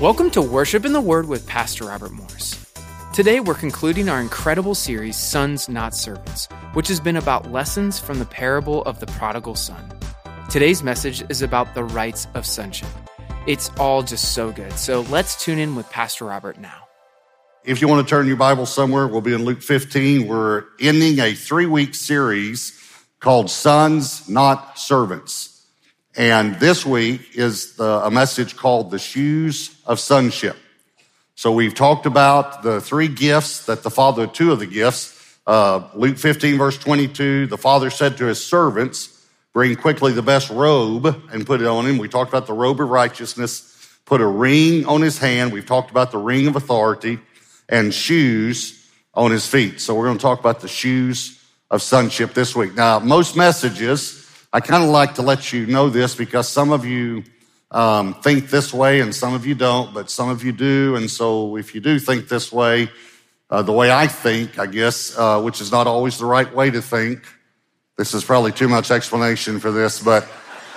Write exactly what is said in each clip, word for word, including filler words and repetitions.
Welcome to Worship in the Word with Pastor Robert Morris. Today we're concluding our incredible series, Sons Not Servants, which has been about lessons from the parable of the prodigal son. Today's message is about the rights of sonship. It's all just so good, so let's tune in with Pastor Robert now. If you want to turn your Bible somewhere, we'll be in Luke fifteen. We're ending a three-week series called Sons Not Servants. And this week is the, a message called The Shoes of Sonship. So we've talked about the three gifts that the Father, two of the gifts, uh, Luke fifteen verse twenty-two, the Father said to his servants, bring quickly the best robe and put it on him. We talked about the robe of righteousness, put a ring on his hand. We've talked about the ring of authority and shoes on his feet. So we're going to talk about the shoes of sonship this week. Now, most messages, I kind of like to let you know this because some of you um, think this way and some of you don't, but some of you do. And so if you do think this way, uh, the way I think, I guess, uh, which is not always the right way to think, this is probably too much explanation for this, but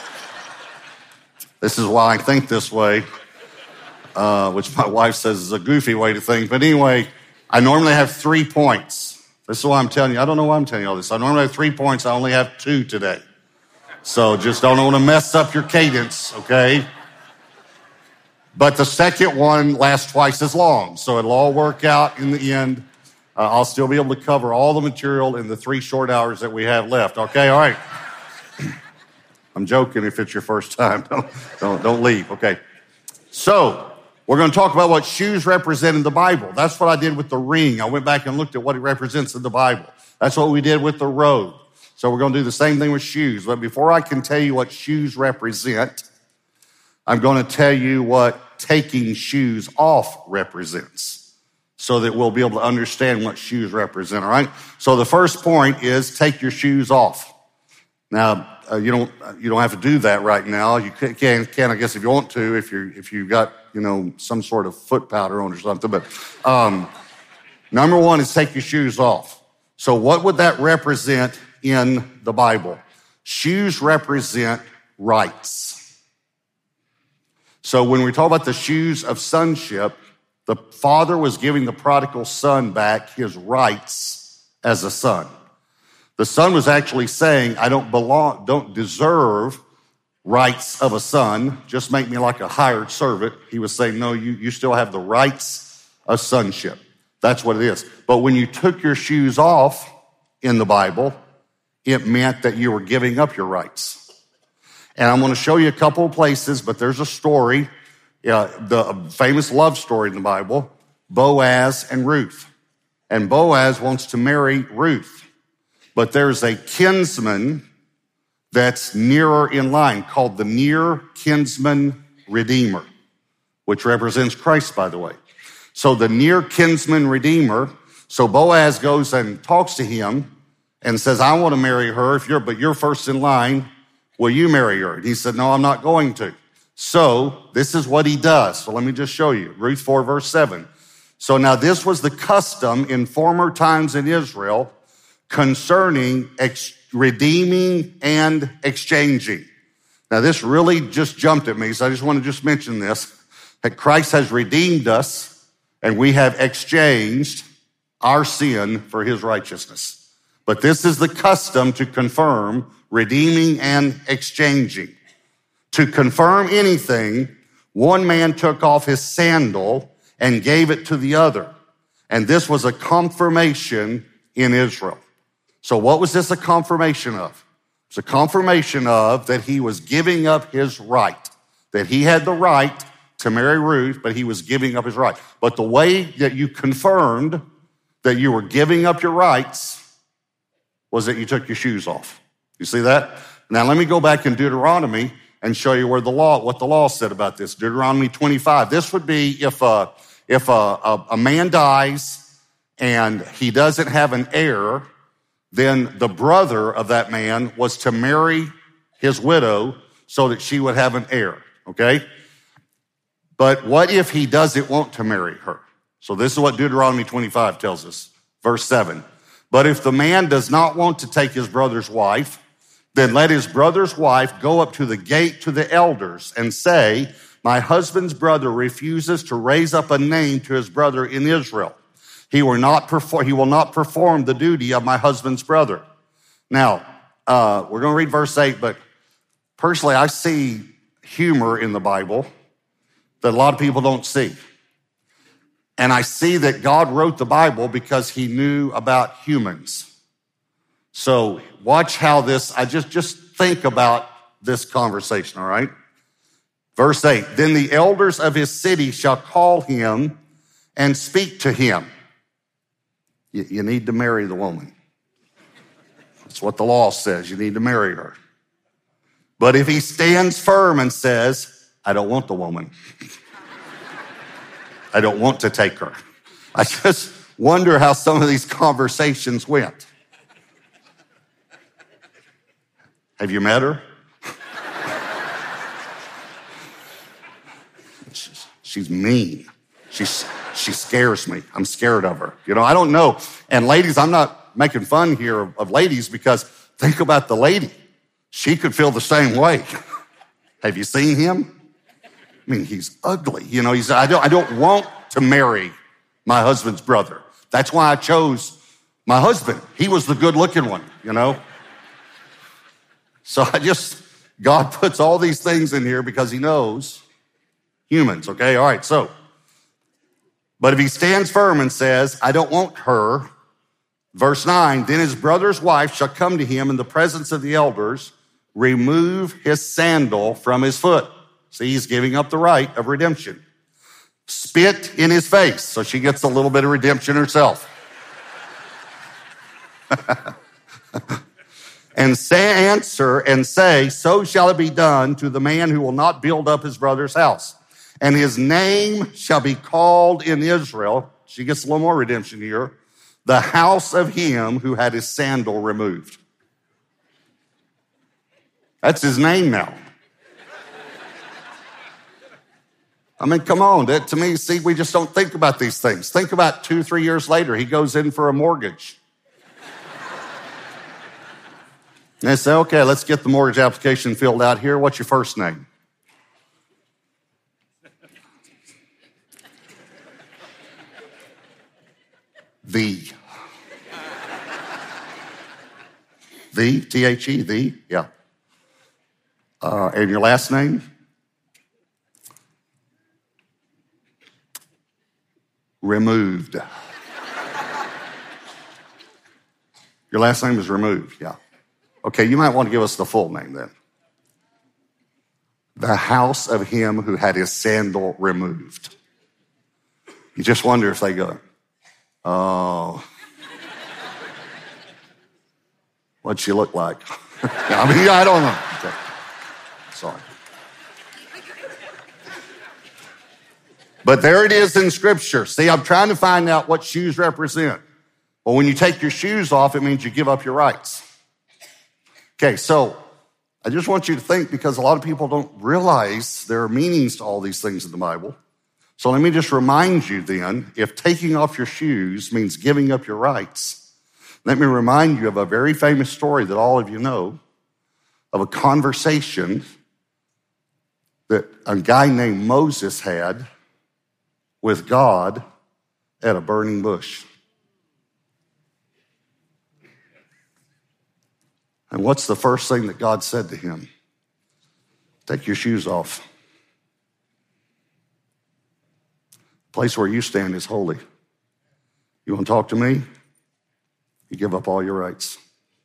this is why I think this way, uh, which my wife says is a goofy way to think. But anyway, I normally have three points. This is why I'm telling you. I don't know why I'm telling you all this. I normally have three points. I only have two today. So just don't want to mess up your cadence, okay? But the second one lasts twice as long, so it'll all work out in the end. Uh, I'll still be able to cover all the material in the three short hours that we have left, okay? All right. I'm joking if it's your first time. Don't, don't, don't leave, okay? So we're going to talk about what shoes represent in the Bible. That's what I did with the ring. I went back and looked at what it represents in the Bible. That's what we did with the robe. So we're going to do the same thing with shoes. But before I can tell you what shoes represent, I'm going to tell you what taking shoes off represents so that we'll be able to understand what shoes represent, all right? So the first point is take your shoes off. Now, uh, you don't you don't have to do that right now. You can, can, can I guess, if you want to, if you if you got, you know, some sort of foot powder on or something. But um, number one is take your shoes off. So what would that represent in the Bible? Shoes represent rights. So when we talk about the shoes of sonship, the father was giving the prodigal son back his rights as a son. The son was actually saying, I don't belong, don't deserve rights of a son. Just make me like a hired servant. He was saying, no, you, you still have the rights of sonship. That's what it is. But when you took your shoes off in the Bible, it meant that you were giving up your rights. And I'm going to show you a couple of places, but there's a story, uh, the famous love story in the Bible, Boaz and Ruth. And Boaz wants to marry Ruth, but there's a kinsman that's nearer in line called the near kinsman redeemer, which represents Christ, by the way. So the near kinsman redeemer, so Boaz goes and talks to him and says, I want to marry her, if you're, but you're first in line, will you marry her? And he said, no, I'm not going to. So this is what he does. So let me just show you. Ruth four, verse seven. So now this was the custom in former times in Israel concerning ex- redeeming and exchanging. Now this really just jumped at me, so I just want to just mention this, that Christ has redeemed us and we have exchanged our sin for his righteousness. But this is the custom to confirm redeeming and exchanging. To confirm anything, one man took off his sandal and gave it to the other. And this was a confirmation in Israel. So what was this a confirmation of? It's a confirmation of that he was giving up his right, that he had the right to marry Ruth, but he was giving up his right. But the way that you confirmed that you were giving up your rights was that you took your shoes off. You see that? Now let me go back in Deuteronomy and show you where the law, what the law said about this. Deuteronomy twenty-five. This would be if a, if a, a, a man dies and he doesn't have an heir, then the brother of that man was to marry his widow so that she would have an heir, okay? But what if he doesn't want to marry her? So this is what Deuteronomy twenty-five tells us, verse seven. But if the man does not want to take his brother's wife, then let his brother's wife go up to the gate to the elders and say, my husband's brother refuses to raise up a name to his brother in Israel. He will not perform, he will not perform the duty of my husband's brother. Now, uh, we're going to read verse eight, but personally, I see humor in the Bible that a lot of people don't see. And I see that God wrote the Bible because he knew about humans. So watch how this, I just, just think about this conversation, all right? Verse eight, then the elders of his city shall call him and speak to him. You, you need to marry the woman. That's what the law says. You need to marry her. But if he stands firm and says, I don't want the woman. I don't want to take her. I just wonder how some of these conversations went. Have you met her? She's mean. She's, she scares me. I'm scared of her. You know, I don't know. And ladies, I'm not making fun here of, of ladies because think about the lady. She could feel the same way. Have you seen him? I mean, he's ugly. You know, he's, I don't, I don't want to marry my husband's brother. That's why I chose my husband. He was the good looking one, you know? So I just, God puts all these things in here because he knows humans, okay? All right, so, but if he stands firm and says, I don't want her, verse nine, then his brother's wife shall come to him in the presence of the elders, remove his sandal from his foot. See, he's giving up the right of redemption. Spit in his face, so she gets a little bit of redemption herself. And say, answer and say, so shall it be done to the man who will not build up his brother's house. And his name shall be called in Israel. She gets a little more redemption here. The house of him who had his sandal removed. That's his name now. I mean, come on. That, to me, see, we just don't think about these things. Think about two, three years later, he goes in for a mortgage. And they say, okay, let's get the mortgage application filled out here. What's your first name? The. The, T H E, the, yeah. Uh, and your last name? Removed. Your last name is removed, yeah. Okay, you might want to give us the full name then. The house of him who had his sandal removed. You just wonder if they go, oh, what'd she look like? I mean, I don't know. Okay. Sorry. But there it is in Scripture. See, I'm trying to find out what shoes represent. Well, when you take your shoes off, it means you give up your rights. Okay, so I just want you to think, because a lot of people don't realize there are meanings to all these things in the Bible. So let me just remind you then, if taking off your shoes means giving up your rights, let me remind you of a very famous story that all of you know, of a conversation that a guy named Moses had with God at a burning bush. And what's the first thing that God said to him? Take your shoes off. The place where you stand is holy. You want to talk to me? You give up all your rights.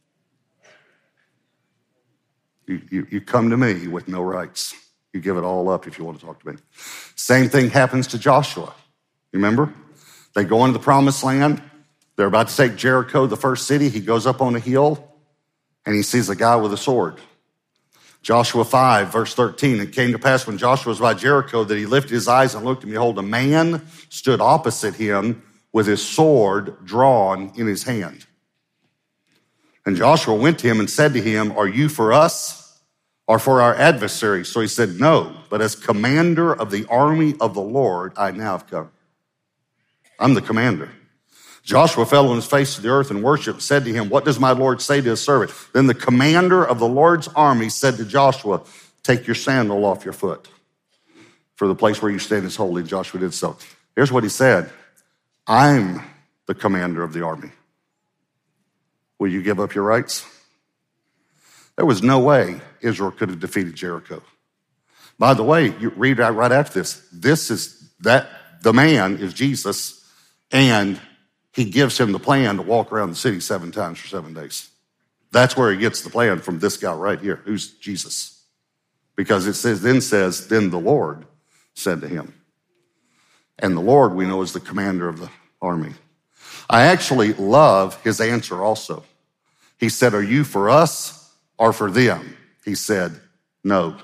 You, you, you come to me with no rights. You give it all up if you want to talk to me. Same thing happens to Joshua. Remember? They go into the promised land. They're about to take Jericho, the first city. He goes up on a hill and he sees a guy with a sword. Joshua five, verse thirteen, it came to pass when Joshua was by Jericho that he lifted his eyes and looked, and behold, a man stood opposite him with his sword drawn in his hand. And Joshua went to him and said to him, are you for us or for our adversaries? So he said, no, but as commander of the army of the Lord, I now have come. I'm the commander. Joshua fell on his face to the earth and worshiped, said to him, what does my Lord say to his servant? Then the commander of the Lord's army said to Joshua, take your sandal off your foot. for the place where you stand is holy. Joshua did so. Here's what he said. I'm the commander of the army. Will you give up your rights? There was no way Israel could have defeated Jericho. By the way, you read right, right after this. This is that the man is Jesus, and he gives him the plan to walk around the city seven times for seven days. That's where he gets the plan from this guy right here, who's Jesus. Because it says, then says, then the Lord said to him. And the Lord, we know, is the commander of the army. I actually love his answer also. He said, are you for us or for them? He said, no.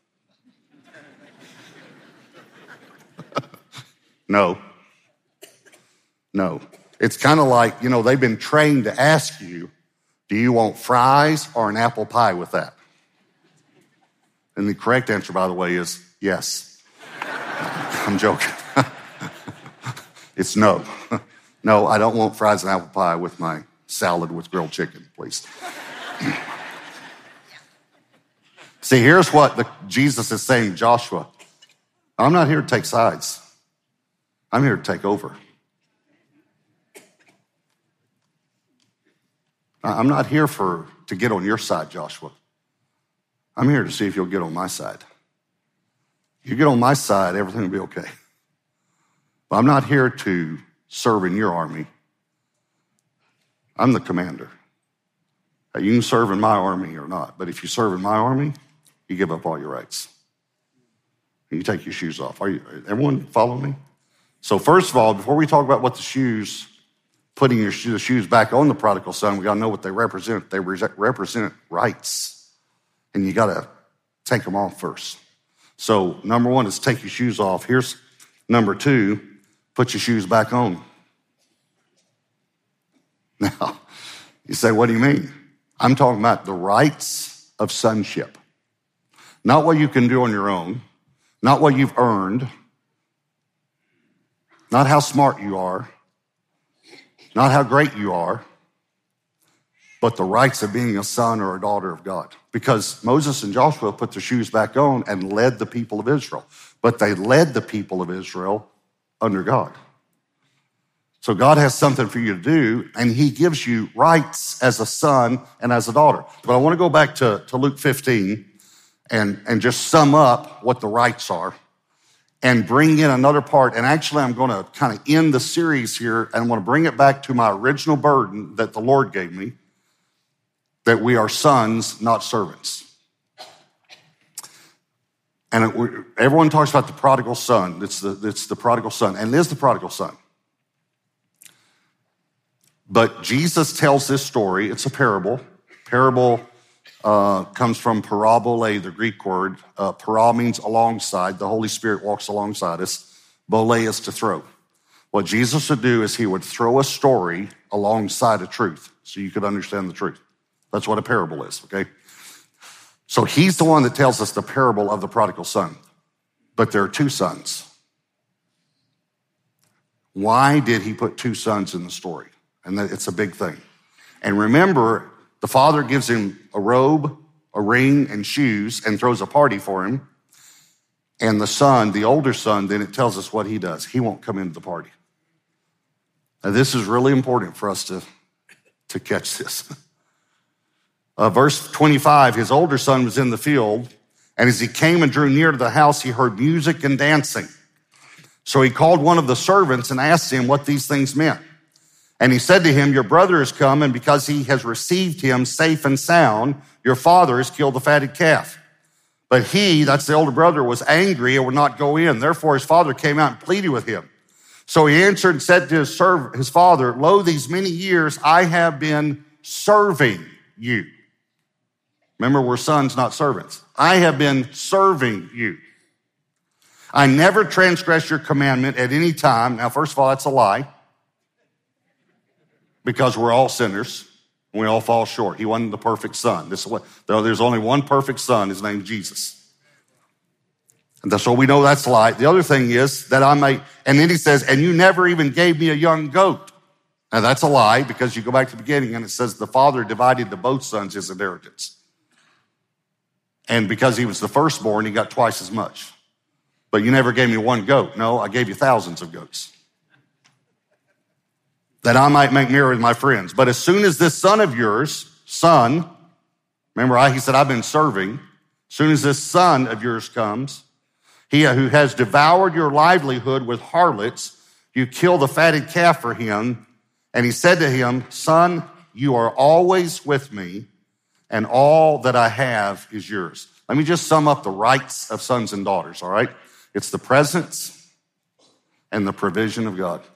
No. No. It's kind of like, you know, they've been trained to ask you, do you want fries or an apple pie with that? And the correct answer, by the way, is yes. I'm joking. It's no. No, I don't want fries and apple pie with my salad with grilled chicken, please. See, here's what the, Jesus is saying to Joshua. I'm not here to take sides. I'm here to take over. I'm not here for to get on your side, Joshua. I'm here to see if you'll get on my side. If you get on my side, everything will be okay. But I'm not here to serve in your army. I'm the commander. You can serve in my army or not, but if you serve in my army, you give up all your rights. And you take your shoes off. Are you, everyone follow me? So first of all, before we talk about what the shoes, putting your the shoes back on the prodigal son, we got to know what they represent. They represent rights. And you got to take them off first. So number one is take your shoes off. Here's number two, put your shoes back on. Now, you say, what do you mean? I'm talking about the rights of sonship. Not what you can do on your own, not what you've earned, not how smart you are, not how great you are, but the rights of being a son or a daughter of God. Because Moses and Joshua put their shoes back on and led the people of Israel. But they led the people of Israel under God. So God has something for you to do, and he gives you rights as a son and as a daughter. But I want to go back to, to Luke fifteen and, and just sum up what the rights are and bring in another part. And actually, I'm going to kind of end the series here, and I want to bring it back to my original burden that the Lord gave me, that we are sons, not servants. And it, everyone talks about the prodigal son. It's the, it's the prodigal son, and it is the prodigal son. But Jesus tells this story. It's a parable. Parable uh, comes from parabole, the Greek word. Uh, para means alongside. The Holy Spirit walks alongside us. Bole is to throw. What Jesus would do is he would throw a story alongside a truth so you could understand the truth. That's what a parable is, okay? So he's the one that tells us the parable of the prodigal son. But there are two sons. Why did he put two sons in the story? And it's a big thing. And remember, the father gives him a robe, a ring, and shoes, and throws a party for him. And the son, the older son, then it tells us what he does. He won't come into the party. Now, this is really important for us to, to catch this. Uh, verse twenty-five, his older son was in the field, and as he came and drew near to the house, he heard music and dancing. So he called one of the servants and asked him what these things meant. And he said to him, your brother has come, and because he has received him safe and sound, your father has killed the fatted calf. But he, that's the older brother, was angry and would not go in. Therefore his father came out and pleaded with him. So he answered and said to his, serv- his father, lo, these many years I have been serving you. Remember, we're sons, not servants. I have been serving you. I never transgressed your commandment at any time. Now, first of all, that's a lie. Because we're all sinners. And we all fall short. He wasn't the perfect son. This is what, there's only one perfect son. His name's Jesus. And so we know that's a lie. The other thing is that I may, and then he says, and you never even gave me a young goat. Now, that's a lie because you go back to the beginning and it says the father divided to both sons his inheritance. And because he was the firstborn, he got twice as much. but you never gave me one goat. No, I gave you thousands of goats, that I might make merry with my friends. But as soon as this son of yours, son, remember I, he said, I've been serving. As soon as this son of yours comes, he who has devoured your livelihood with harlots, you kill the fatted calf for him. And he said to him, son, you are always with me, and all that I have is yours. Let me just sum up the rights of sons and daughters, all right? It's the presence and the provision of God.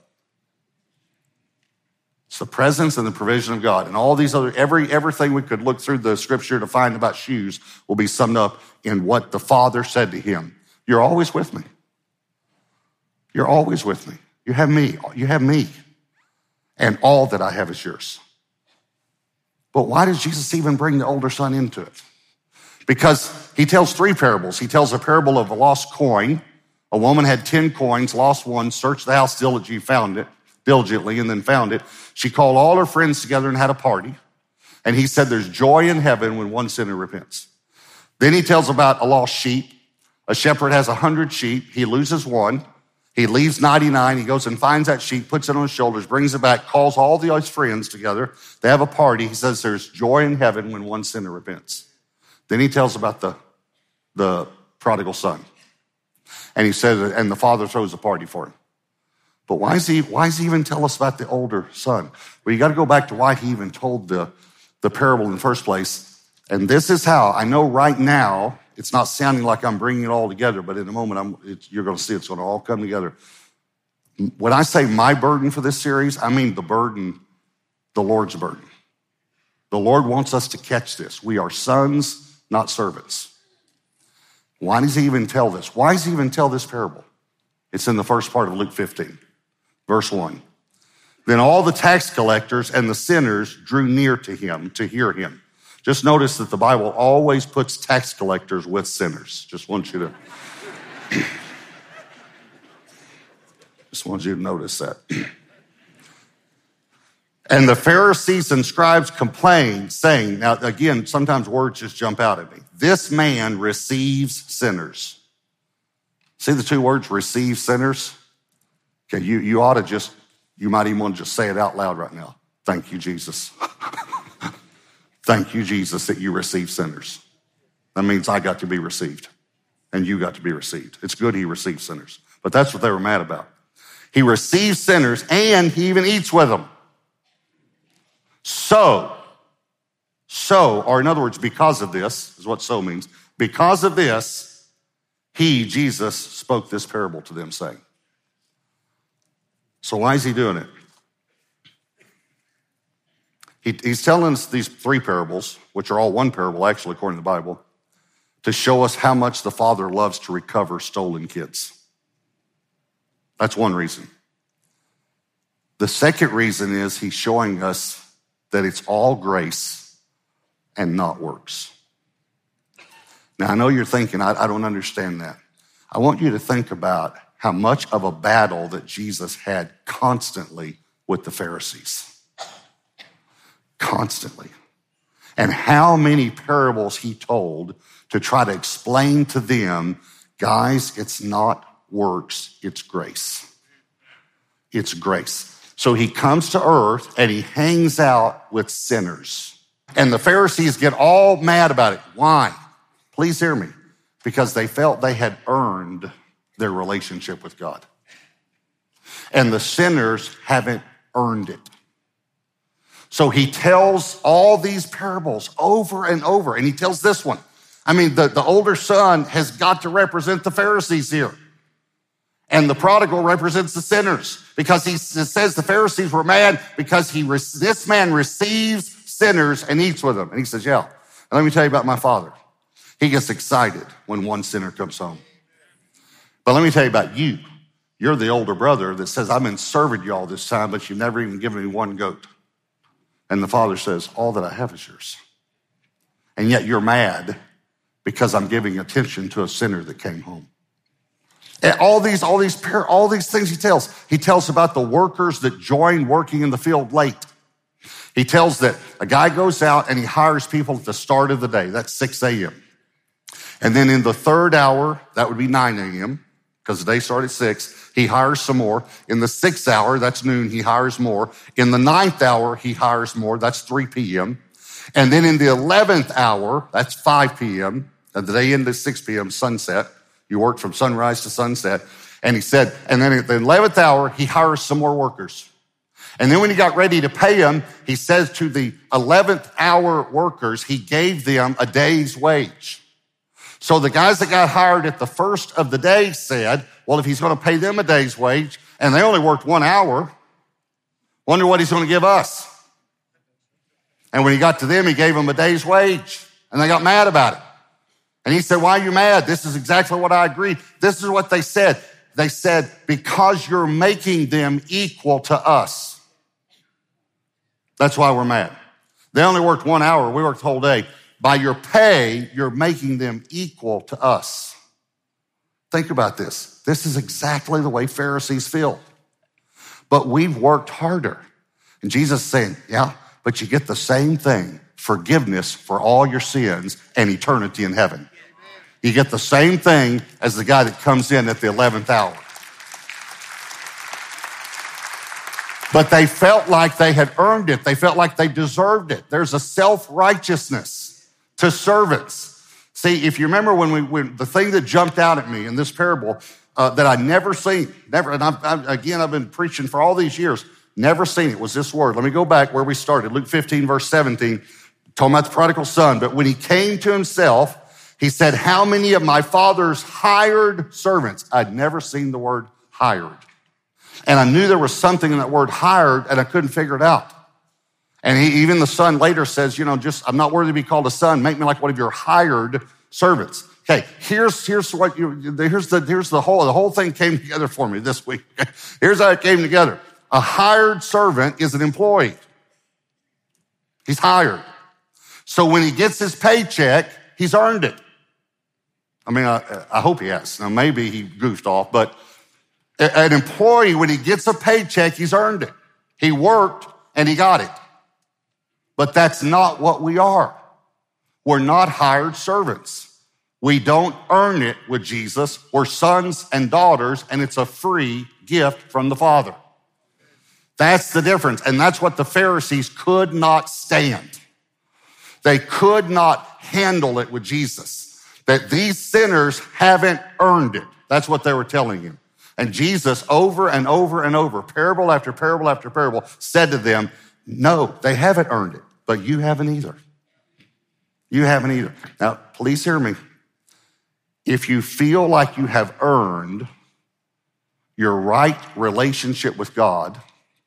It's the presence and the provision of God. And all these other, every everything we could look through the scripture to find about shoes will be summed up in what the Father said to him. You're always with me. You're always with me. You have me. You have me. And all that I have is yours. But why does Jesus even bring the older son into it? Because he tells three parables. He tells a parable of a lost coin. A woman had ten coins, lost one, searched the house diligently, found it, diligently, and then found it. She called all her friends together and had a party. And he said there's joy in heaven when one sinner repents. Then he tells about a lost sheep. A shepherd has a hundred sheep. He loses one. He leaves ninety-nine. He goes and finds that sheep, puts it on his shoulders, brings it back, calls all the his friends together. They have a party. He says there's joy in heaven when one sinner repents. Then he tells about the, the prodigal son. And he says, and the father throws a party for him. But why is he, why does he even tell us about the older son? Well, you got to go back to why he even told the, the parable in the first place. And this is how, I know right now, it's not sounding like I'm bringing it all together, but in a moment, I'm, it's, you're going to see it's going to all come together. When I say my burden for this series, I mean the burden, the Lord's burden. The Lord wants us to catch this. We are sons, not servants. Why does he even tell this? Why does he even tell this parable? It's in the first part of Luke fifteen, verse one. Then all the tax collectors and the sinners drew near to him to hear him. Just notice that the Bible always puts tax collectors with sinners. Just want you to, just want you to notice that. And the Pharisees and scribes complained, saying, now again, sometimes words just jump out at me. This man receives sinners. See the two words, receive sinners? Okay, you, you ought to just, you might even want to just say it out loud right now. Thank you, Jesus. Thank you, Jesus, that you receive sinners. That means I got to be received and you got to be received. It's good he received sinners, but that's what they were mad about. He receives sinners and he even eats with them. So, so, or in other words, because of this, is what so means. Because of this, he, Jesus, spoke this parable to them, saying. So why is he doing it? He, he's telling us these three parables, which are all one parable, actually, according to the Bible, to show us how much the Father loves to recover stolen kids. That's one reason. The second reason is he's showing us that it's all grace and not works. Now, I know you're thinking, I, I don't understand that. I want you to think about how much of a battle that Jesus had constantly with the Pharisees. Constantly. And how many parables he told to try to explain to them, guys, it's not works, it's grace. It's grace. So he comes to earth and he hangs out with sinners. And the Pharisees get all mad about it. Why? Please hear me. Because they felt they had earned their relationship with God. And the sinners haven't earned it. So he tells all these parables over and over. And he tells this one. I mean, the, the older son has got to represent the Pharisees here. And the prodigal represents the sinners because he says the Pharisees were mad because he this man receives sinners and eats with them. And he says, yeah, and let me tell you about my father. He gets excited when one sinner comes home. But let me tell you about you. You're the older brother that says, I've been serving you all this time, but you've never even given me one goat. And the father says, all that I have is yours. And yet you're mad because I'm giving attention to a sinner that came home. And all these, all these, all these things he tells. He tells about the workers that join working in the field late. He tells that a guy goes out and he hires people at the start of the day. That's six a.m. And then in the third hour, that would be nine a.m., because the day started at six. He hires some more. In the sixth hour, that's noon, he hires more. In the ninth hour, he hires more. That's three p.m. And then in the eleventh hour, that's five p.m. And the day ended at six p.m., sunset. You worked from sunrise to sunset. And he said, and then at the eleventh hour, he hires some more workers. And then when he got ready to pay them, he says to the eleventh hour workers, he gave them a day's wage. So the guys that got hired at the first of the day said, well, if he's going to pay them a day's wage and they only worked one hour, wonder what he's going to give us. And when he got to them, he gave them a day's wage and they got mad about it. And he said, why are you mad? This is exactly what I agreed. This is what they said. They said, because you're making them equal to us. That's why we're mad. They only worked one hour. We worked the whole day. By your pay, you're making them equal to us. Think about this. This is exactly the way Pharisees feel. But we've worked harder. And Jesus is saying, yeah, but you get the same thing, forgiveness for all your sins and eternity in heaven. You get the same thing as the guy that comes in at the eleventh hour. But they felt like they had earned it. They felt like they deserved it. There's a self-righteousness to servants. See, if you remember when we, when the thing that jumped out at me in this parable uh, that I'd never seen, never, and I've, I've, again, I've been preaching for all these years, never seen it, was this word. Let me go back where we started. Luke fifteen, verse seventeen, talking about the prodigal son. But when he came to himself, he said, how many of my father's hired servants? I'd never seen the word hired. And I knew there was something in that word hired, and I couldn't figure it out. And he, even the son later says, you know, just, I'm not worthy to be called a son. Make me like one of your hired servants. Okay, here's, here's what you, here's the, here's the whole, the whole thing came together for me this week. Here's how it came together. A hired servant is an employee. He's hired. So when he gets his paycheck, he's earned it. I mean, I, I hope he has. Now, maybe he goofed off, but an employee, when he gets a paycheck, he's earned it. He worked and he got it. But that's not what we are. We're not hired servants. We don't earn it with Jesus. We're sons and daughters, and it's a free gift from the Father. That's the difference. And that's what the Pharisees could not stand. They could not handle it with Jesus. That these sinners haven't earned it. That's what they were telling him. And Jesus, over and over and over, parable after parable after parable, said to them, no, they haven't earned it, but you haven't either. You haven't either. Now, please hear me. If you feel like you have earned your right relationship with God,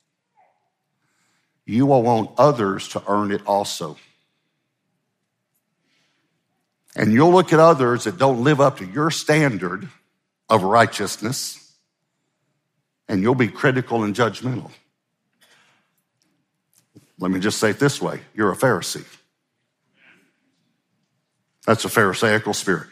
you will want others to earn it also. And you'll look at others that don't live up to your standard of righteousness, and you'll be critical and judgmental. Let me just say it this way. You're a Pharisee. That's a Pharisaical spirit.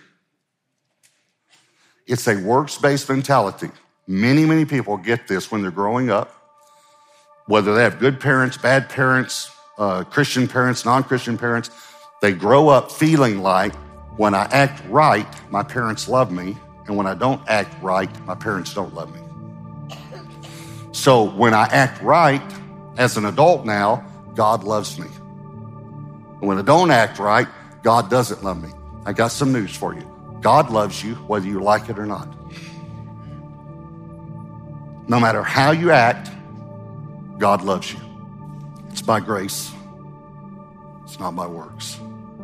It's a works-based mentality. Many, many people get this when they're growing up, whether they have good parents, bad parents, uh, Christian parents, non-Christian parents. They grow up feeling like when I act right, my parents love me, and when I don't act right, my parents don't love me. So when I act right as an adult now, God loves me. And when I don't act right, God doesn't love me. I got some news for you. God loves you whether you like it or not. No matter how you act, God loves you. It's by grace. It's not by works.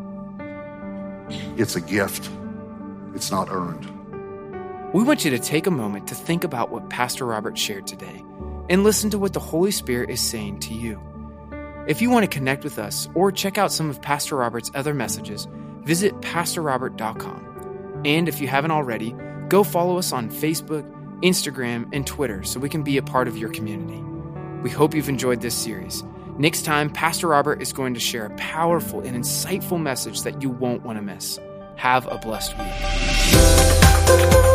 It's a gift. It's not earned. We want you to take a moment to think about what Pastor Robert shared today and listen to what the Holy Spirit is saying to you. If you want to connect with us or check out some of Pastor Robert's other messages, visit pastor robert dot com. And if you haven't already, go follow us on Facebook, Instagram, and Twitter so we can be a part of your community. We hope you've enjoyed this series. Next time, Pastor Robert is going to share a powerful and insightful message that you won't want to miss. Have a blessed week.